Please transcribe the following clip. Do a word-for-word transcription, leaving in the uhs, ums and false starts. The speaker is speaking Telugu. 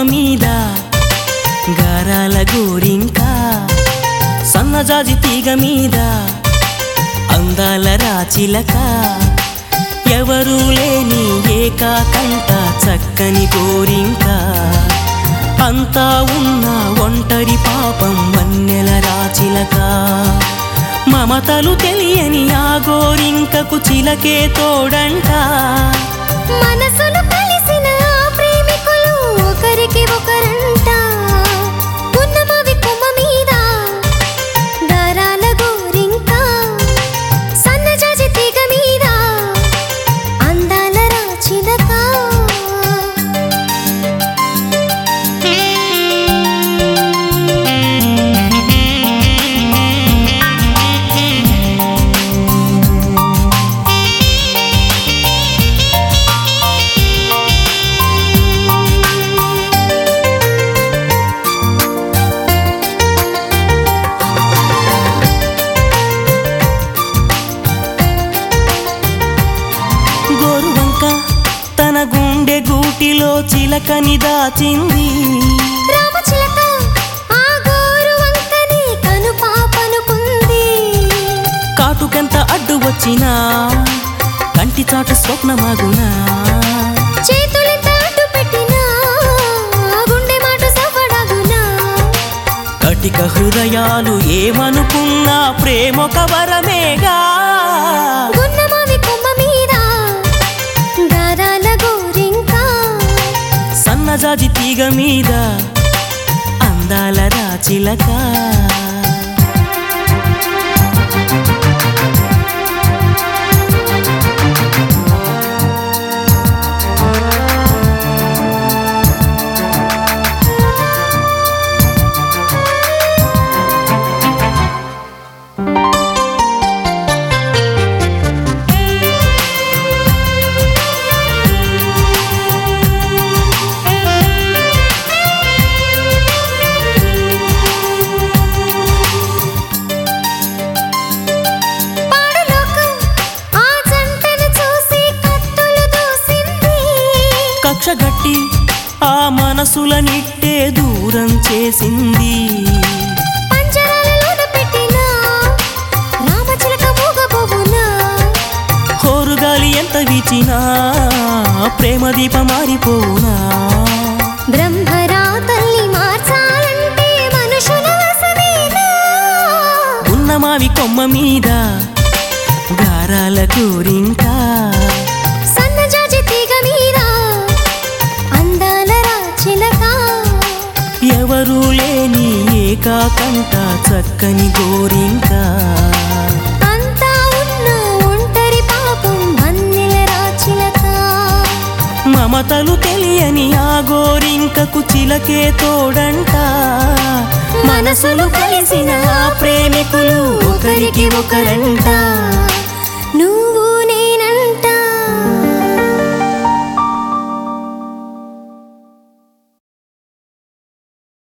మీద గారాల గోరింక సన్నజాజి తీగ మీద అందాల రాచిలక ఎవరూ లేని ఏకాకంట చక్కని గోరింక అంతా ఉన్న ఒంటరి పాపం వన్నెల రాచిలక మమతలు తెలియని ఆ గోరింకకు చిలకే తోడంట మనసులు కలిసిన ప్రేమికులు ఒకరికి ఒకరంట ఉన్నమవి కొమ్మ మీద గారాల గోరింక సన్నజాజి తీగ మీద అందాల రాచిలక తన గుండె గూటిలో చిలకని దాచింది రామచిలక ఆ గోరువంకని కను పాపనుకుంది కాటుకెంత అడ్డు వచ్చినా కంటి చాటు స్వప్నమాగునా చేతులెంత అడ్డు పెట్టినా గుండె మాట సవడగునా కటిక హృదయాలు ఏమనుకున్నా ప్రేమొక వరమేగా ఉన్నమవి కొమ్మ మీద గారాల గోరింక సన్నజాజి తీగ మీద అందాల రాచిలక కక్షగట్టి ఆ మనసులనిట్టే దూరం చేసింది పంజరాలలోన పెట్టినా రామచిలక మూగబోవునా హోరుగాలి ఎంత వీచినా ప్రేమ దీప మారిపోవునా బ్రహ్మరా తల్లి మార్చాలంటే మనుషుల వశమేనా ఉన్నమావి కొమ్మ మీద గారాల గోరింక సన్నజాజి తీగ మీద అందాల రాచిలక ఎవరూ లేని ఏకాకంట చక్కని గోరింక అంతా ఉన్న ఒంటరి పాపం వన్నెల రాచిలక మమతలు తెలియని ఆ గోరింకకు చిలకే తోడంట మనసులు కలిసిన ఆ ప్రేమికులు ఒకరికి ఒకరంట.